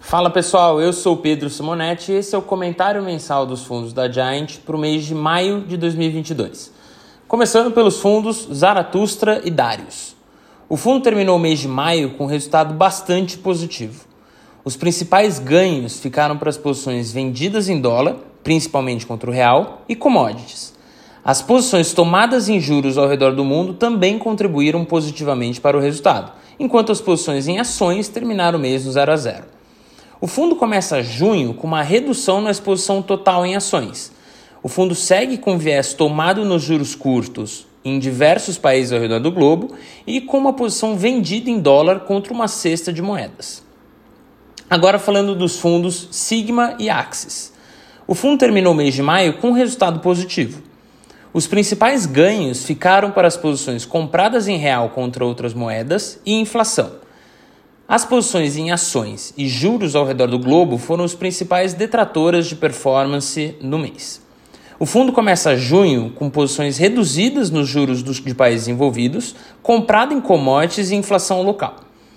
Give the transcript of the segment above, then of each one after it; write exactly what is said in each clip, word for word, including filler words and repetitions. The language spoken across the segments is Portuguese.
Fala pessoal, eu sou o Pedro Simonetti e esse é o comentário mensal dos fundos da Giant para o mês de maio de dois mil e vinte e dois. Começando pelos fundos Zaratustra e Darius. O fundo terminou o mês de maio com um resultado bastante positivo. Os principais ganhos ficaram para as posições vendidas em dólar, principalmente contra o real, e commodities. As posições tomadas em juros ao redor do mundo também contribuíram positivamente para o resultado, enquanto as posições em ações terminaram o mês no zero a zero. O fundo começa junho com uma redução na exposição total em ações. O fundo segue com viés tomado nos juros curtos em diversos países ao redor do globo e com uma posição vendida em dólar contra uma cesta de moedas. Agora falando dos fundos Sigma e Axis. O fundo terminou o mês de maio com um resultado positivo. Os principais ganhos ficaram para as posições compradas em real contra outras moedas e inflação. As posições em ações e juros ao redor do globo foram os principais detratoras de performance no mês. O fundo começa junho com posições reduzidas nos juros dos, de países envolvidos, comprado em commodities e inflação local.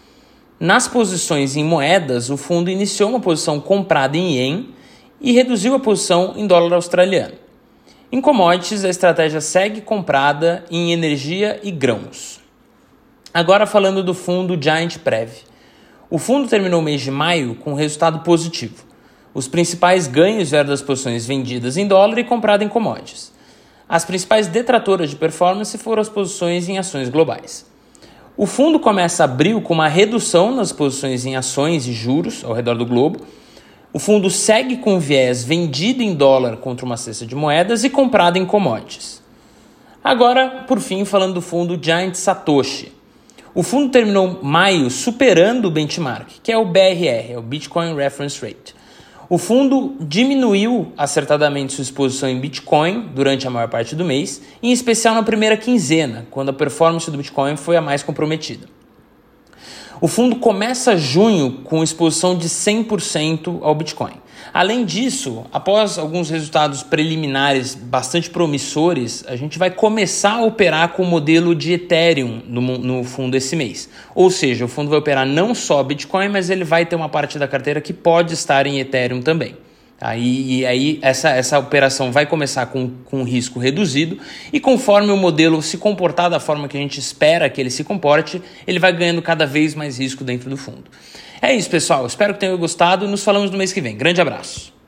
Nas posições em moedas, o fundo iniciou uma posição comprada em ien e reduziu a posição em dólar australiano. Em commodities, a estratégia segue comprada em energia e grãos. Agora falando do fundo Giant Prev. O fundo terminou o mês de maio com um resultado positivo. Os principais ganhos vieram das posições vendidas em dólar e compradas em commodities. As principais detratoras de performance foram as posições em ações globais. O fundo começa abril com uma redução nas posições em ações e juros ao redor do globo. O fundo segue com viés vendido em dólar contra uma cesta de moedas e comprado em commodities. Agora, por fim, falando do fundo Giant Satoshi. O fundo terminou maio superando o benchmark, que é o B R R, é o Bitcoin Reference Rate. O fundo diminuiu acertadamente sua exposição em Bitcoin durante a maior parte do mês, em especial na primeira quinzena, quando a performance do Bitcoin foi a mais comprometida. O fundo começa junho com exposição de cem por cento ao Bitcoin. Além disso, após alguns resultados preliminares bastante promissores, a gente vai começar a operar com o modelo de Ethereum no, no fundo esse mês. Ou seja, o fundo vai operar não só Bitcoin, mas ele vai ter uma parte da carteira que pode estar em Ethereum também. Aí, e aí essa, essa operação vai começar com, com um risco reduzido e conforme o modelo se comportar da forma que a gente espera que ele se comporte, ele vai ganhando cada vez mais risco dentro do fundo. É isso, pessoal. Espero que tenham gostado. Nos falamos no mês que vem. Grande abraço.